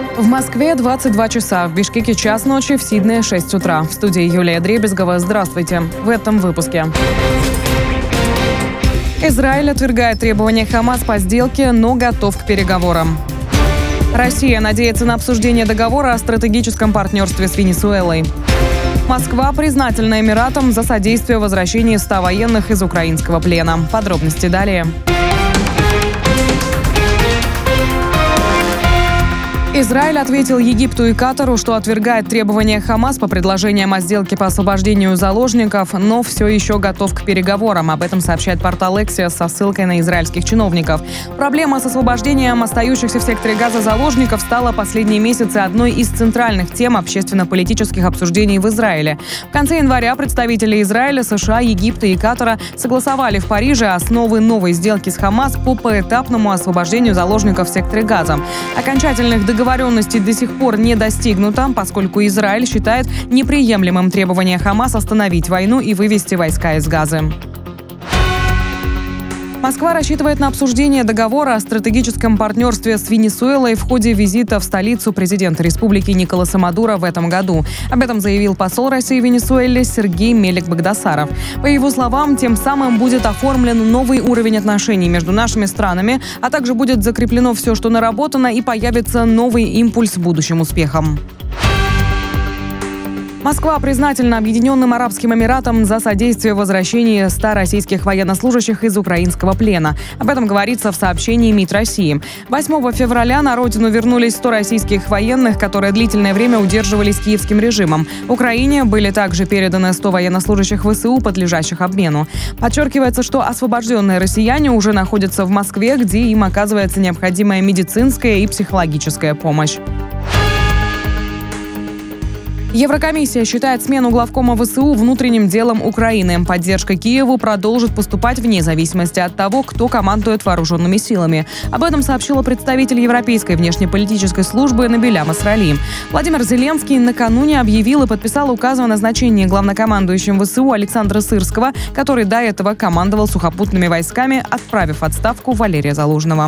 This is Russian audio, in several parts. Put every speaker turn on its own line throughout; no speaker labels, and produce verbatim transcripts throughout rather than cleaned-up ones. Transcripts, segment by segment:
В Москве двадцать два часа, в Бишкеке час ночи, в Сиднее шесть утра. В студии Юлия Дребезгова. Здравствуйте. В этом выпуске. Израиль отвергает требования Хамас по сделке, но готов к переговорам. Россия надеется на обсуждение договора о стратегическом партнерстве с Венесуэлой. Москва признательна Эмиратам за содействие возвращению ста военных из украинского плена. Подробности далее. Израиль ответил Египту и Катару, что отвергает требования Хамас по предложениям о сделке по освобождению заложников, но все еще готов к переговорам. Об этом сообщает портал Axios со ссылкой на израильских чиновников. Проблема с освобождением остающихся в секторе Газа заложников стала последние месяцы одной из центральных тем общественно-политических обсуждений в Израиле. В конце января представители Израиля, США, Египта и Катара согласовали в Париже основы новой сделки с Хамас по поэтапному освобождению заложников в секторе Газа. Окончательных договоров Договоренности до сих пор не достигнуто, поскольку Израиль считает неприемлемым требование Хамас остановить войну и вывести войска из Газы. Москва рассчитывает на обсуждение договора о стратегическом партнерстве с Венесуэлой в ходе визита в столицу президента республики Николаса Мадуро в этом году. Об этом заявил посол России в Венесуэле Сергей Мелик-Багдасаров. По его словам, тем самым будет оформлен новый уровень отношений между нашими странами, а также будет закреплено все, что наработано, и появится новый импульс будущим успехам. Москва признательна Объединенным Арабским Эмиратам за содействие возвращению ста российских военнослужащих из украинского плена. Об этом говорится в сообщении МИД России. восьмого февраля на родину вернулись сто российских военных, которые длительное время удерживались киевским режимом. Украине были также переданы сто военнослужащих ВСУ, подлежащих обмену. Подчеркивается, что освобожденные россияне уже находятся в Москве, где им оказывается необходимая медицинская и психологическая помощь. Еврокомиссия считает смену главкома ВСУ внутренним делом Украины. Поддержка Киеву продолжит поступать вне зависимости от того, кто командует вооруженными силами. Об этом сообщила представитель Европейской внешнеполитической службы Набиля Масрали. Владимир Зеленский накануне объявил и подписал указ о назначении главнокомандующим ВСУ Александра Сырского, который до этого командовал сухопутными войсками, отправив в отставку Валерия Залужного.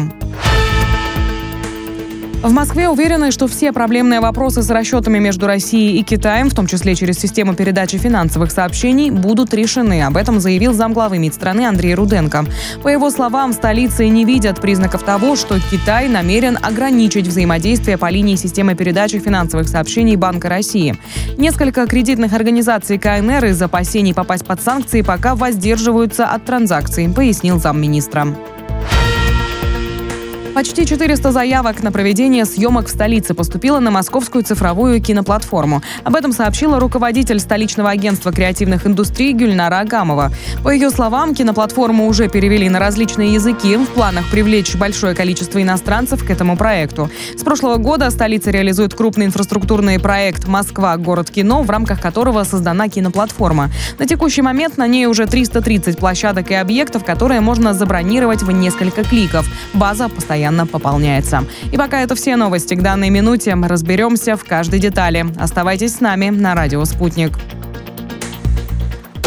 В Москве уверены, что все проблемные вопросы с расчетами между Россией и Китаем, в том числе через систему передачи финансовых сообщений, будут решены. Об этом заявил замглавы МИД страны Андрей Руденко. По его словам, в столице не видят признаков того, что Китай намерен ограничить взаимодействие по линии системы передачи финансовых сообщений Банка России. Несколько кредитных организаций КНР из опасений попасть под санкции пока воздерживаются от транзакций, пояснил замминистра. Почти четыреста заявок на проведение съемок в столице поступило на московскую цифровую киноплатформу. Об этом сообщила руководитель столичного агентства креативных индустрий Гюльнара Агамова. По ее словам, киноплатформу уже перевели на различные языки. В планах привлечь большое количество иностранцев к этому проекту. С прошлого года столица реализует крупный инфраструктурный проект «Москва. Город кино», в рамках которого создана киноплатформа. На текущий момент на ней уже триста тридцать площадок и объектов, которые можно забронировать в несколько кликов. База постоянно пополняется. И пока это все новости к данной минуте. Разберемся в каждой детали. Оставайтесь с нами на радио «Спутник».